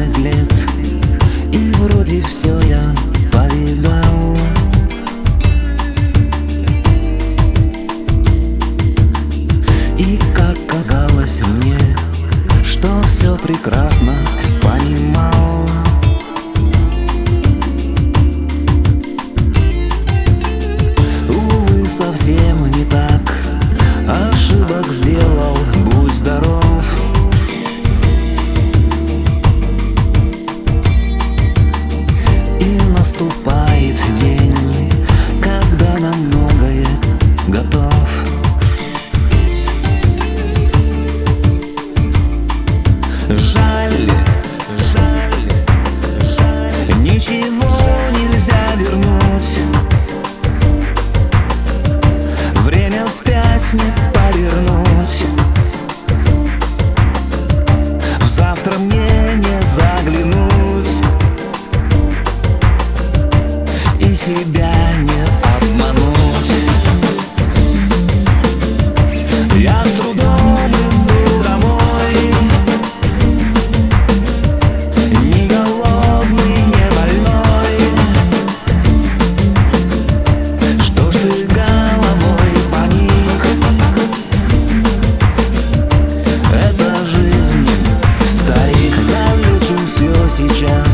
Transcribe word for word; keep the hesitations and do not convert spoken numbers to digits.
пять лет, и вроде все я повидал. И как казалось мне, что все прекрасно понимал. Увы, совсем не так, ошибок сделал, будь здоров. И наступает день, когда на многое готов. Жаль, жаль, жаль, ничего нельзя вернуть. Время вспять не повернуть. В завтра мне не заглянуть и себя не обмануть. Я с трудом иду домой, не голодный, не больной. Что ж ты головой поник? Это жизнь, старик, залечим все сейчас.